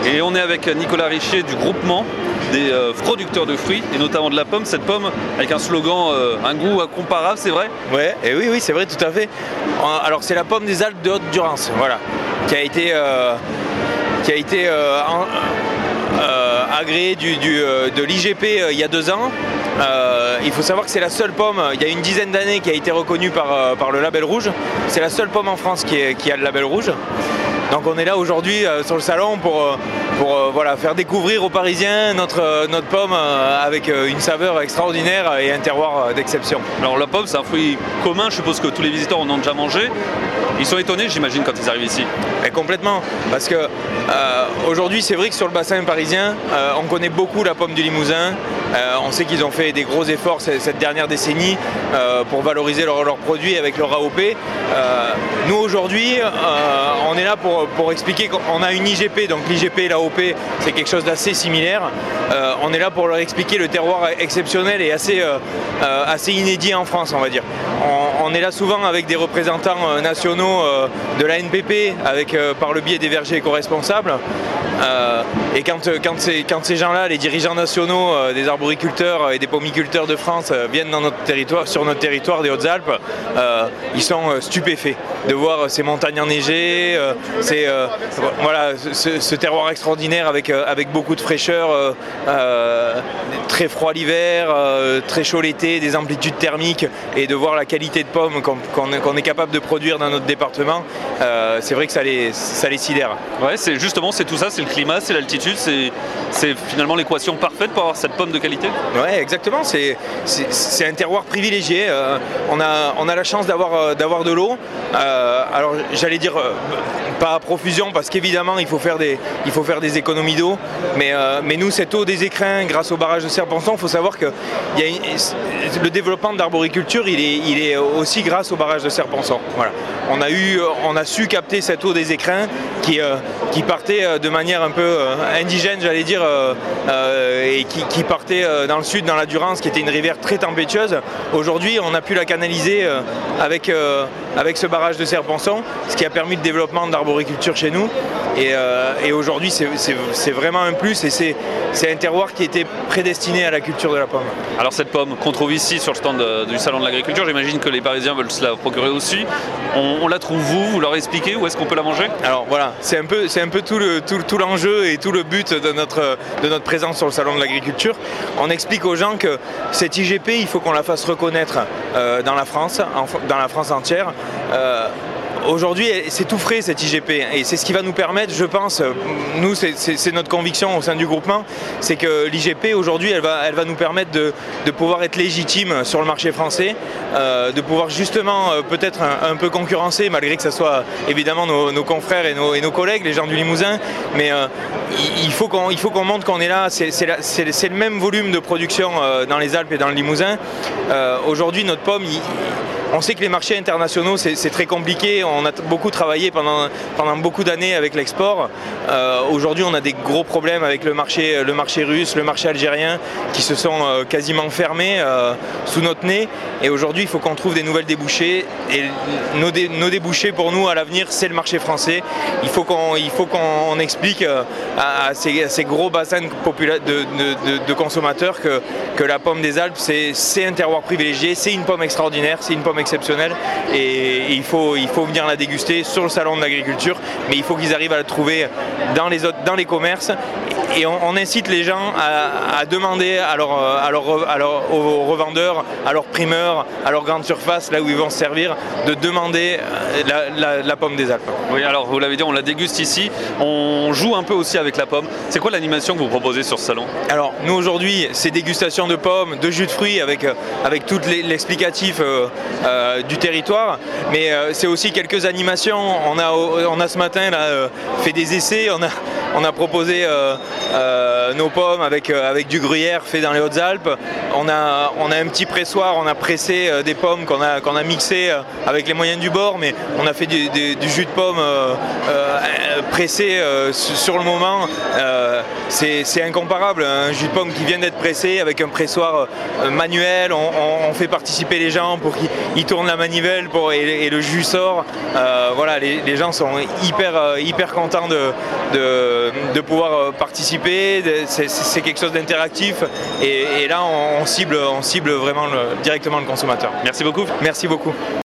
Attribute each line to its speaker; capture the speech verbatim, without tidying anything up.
Speaker 1: Et on est avec Nicolas Richier du groupement des euh, producteurs de fruits et notamment de la pomme. Cette pomme avec un slogan, euh, un goût incomparable, c'est vrai?
Speaker 2: Ouais, et oui, oui, c'est vrai, tout à fait. Alors c'est la pomme des Alpes de Haute-Durance, voilà, qui a été, euh, qui a été euh, en, euh, agréée du, du, euh, de l'I G P euh, il y a deux ans. Euh, il faut savoir que c'est la seule pomme, il y a une dizaine d'années, qui a été reconnue par, euh, par le label rouge. C'est la seule pomme en France qui, est, qui a le label rouge. Donc on est là aujourd'hui euh, sur le salon pour, euh, pour euh, voilà, faire découvrir aux Parisiens notre, euh, notre pomme euh, avec euh, une saveur extraordinaire et un terroir euh, d'exception.
Speaker 1: Alors la pomme, c'est un fruit commun, je suppose que tous les visiteurs en ont déjà mangé. Ils sont étonnés, j'imagine, quand ils arrivent ici.
Speaker 2: Et complètement, parce que euh, aujourd'hui c'est vrai que sur le bassin parisien, euh, on connaît beaucoup la pomme du Limousin. Euh, on sait qu'ils ont fait des gros efforts cette dernière décennie euh, pour valoriser leurs leur produits avec leur A O P. Euh, nous aujourd'hui, euh, on est là pour, pour expliquer qu'on a une I G P, donc l'I G P et l'A O P, c'est quelque chose d'assez similaire. Euh, on est là pour leur expliquer le terroir exceptionnel et assez, euh, euh, assez inédit en France, on va dire. On, on est là souvent avec des représentants euh, nationaux euh, de la N P P, avec, euh, par le biais des vergers éco-responsables. Euh, et quand, quand, ces, quand ces gens-là, les dirigeants nationaux euh, des arboriculteurs et des pommiculteurs de France euh, viennent dans notre territoire, sur notre territoire des Hautes-Alpes, euh, ils sont euh, stupéfaits de voir ces montagnes enneigées, euh, ces, euh, voilà, ce, ce terroir extraordinaire avec, euh, avec beaucoup de fraîcheur, euh, euh, très froid l'hiver, euh, très chaud l'été, des amplitudes thermiques, et de voir la qualité de pommes qu'on qu'on, qu'on est capable de produire dans notre département, euh, c'est vrai que ça les, ça les sidère.
Speaker 1: Ouais, c'est justement c'est tout ça, c'est le climat, c'est l'altitude, c'est finalement l'équation parfaite pour avoir cette pomme de qualité.
Speaker 2: Ouais, exactement, c'est un terroir privilégié. Euh, on, a, on a la chance d'avoir d'avoir de l'eau. Euh, alors j'allais dire euh, pas à profusion, parce qu'évidemment il faut faire des, il faut faire des économies d'eau, mais, euh, mais nous cette eau des écrins grâce au barrage de Serre-Ponçon, il faut savoir que y a une, le développement de l'arboriculture il est, il est aussi grâce au barrage de Serre-Ponçon. Voilà. On a, eu, on a su capter cette eau des écrins qui, euh, qui partait de manière un peu euh, indigène, j'allais dire, euh, euh, et qui, qui partait euh, dans le sud, dans la Durance, qui était une rivière très tempétueuse. Aujourd'hui, on a pu la canaliser euh, avec, euh, avec ce barrage de Serre-Ponçon, ce qui a permis le développement de l'arboriculture chez nous. Et, euh, et aujourd'hui, c'est vraiment un plus, et c'est un terroir qui était prédestiné à la culture de la pomme.
Speaker 1: Alors cette pomme qu'on trouve ici sur le stand de, du Salon de l'Agriculture, j'imagine que les Parisiens veulent se la procurer aussi. On, on la trouve vous, vous leur expliquez où est-ce qu'on peut la manger?
Speaker 2: Alors voilà, c'est un peu, c'est un peu tout le, tout, tout l'enjeu et tout le but de notre, de notre présence sur le Salon de l'Agriculture. On explique aux gens que cette I G P, il faut qu'on la fasse reconnaître euh, dans la France, en, dans la France entière. Euh, Aujourd'hui, c'est tout frais cette I G P, et c'est ce qui va nous permettre, je pense, nous c'est notre conviction au sein du groupement, c'est que l'I G P aujourd'hui elle va, elle va nous permettre de, de pouvoir être légitime sur le marché français, euh, de pouvoir justement euh, peut-être un, un peu concurrencer, malgré que ce soit évidemment nos, nos confrères et nos, et nos collègues, les gens du Limousin, mais euh, il faut qu'on il faut qu'on montre qu'on est là, c'est le même volume de production euh, dans les Alpes et dans le Limousin. Euh, aujourd'hui notre pomme, il, on sait que les marchés internationaux c'est très compliqué, on a beaucoup travaillé pendant, pendant beaucoup d'années avec l'export. Euh, Aujourd'hui on a des gros problèmes avec le marché, le marché russe, le marché algérien qui se sont euh, quasiment fermés euh, sous notre nez, et aujourd'hui il faut qu'on trouve des nouvelles débouchés, et nos, dé, nos débouchés pour nous à l'avenir c'est le marché français. Il faut qu'on qu'on explique euh, à, à, ces, à ces gros bassins de, de, de, de consommateurs que, que la pomme des Alpes c'est un terroir privilégié, c'est une pomme extraordinaire, c'est une pomme exceptionnelle, et, et il, faut, il faut venir la déguster sur le salon de l'agriculture, mais il faut qu'ils arrivent à la trouver dans les, autres, dans les commerces, et on, on incite les gens à, à demander à leur, à leur, à leur, aux revendeurs, à leurs primeurs, à leurs grandes surfaces, là où ils vont se servir, de demander la, la, la pomme des Alpes.
Speaker 1: Oui, alors vous l'avez dit, on la déguste ici, on joue un peu aussi avec la pomme. C'est quoi l'animation que vous proposez sur ce salon? Alors
Speaker 2: nous aujourd'hui c'est dégustation de pommes, de jus de fruits avec, avec tout l'explicatif euh, euh, du territoire, mais euh, c'est aussi quelques animations. On a, on a ce matin là, euh, fait des essais, on a, on a proposé euh, euh, nos pommes avec, euh, avec du gruyère fait dans les Hautes-Alpes. on a, on a un petit pressoir, on a pressé des pommes qu'on a, qu'on a mixées avec les moyens du bord, mais on a fait du, du, du jus de pomme euh, euh, pressé euh, sur le moment. Euh, c'est incomparable, un jus de pomme qui vient d'être pressé avec un pressoir euh, manuel, on, on, on fait participer les gens pour qu'ils tournent la manivelle pour, et, et le jus sort. Euh, voilà, les, les gens sont hyper, hyper contents de, de, de pouvoir participer, c'est quelque chose d'interactif et, et là on, on, cible, on cible vraiment le, directement le consommateur.
Speaker 1: Merci beaucoup.
Speaker 2: Merci beaucoup.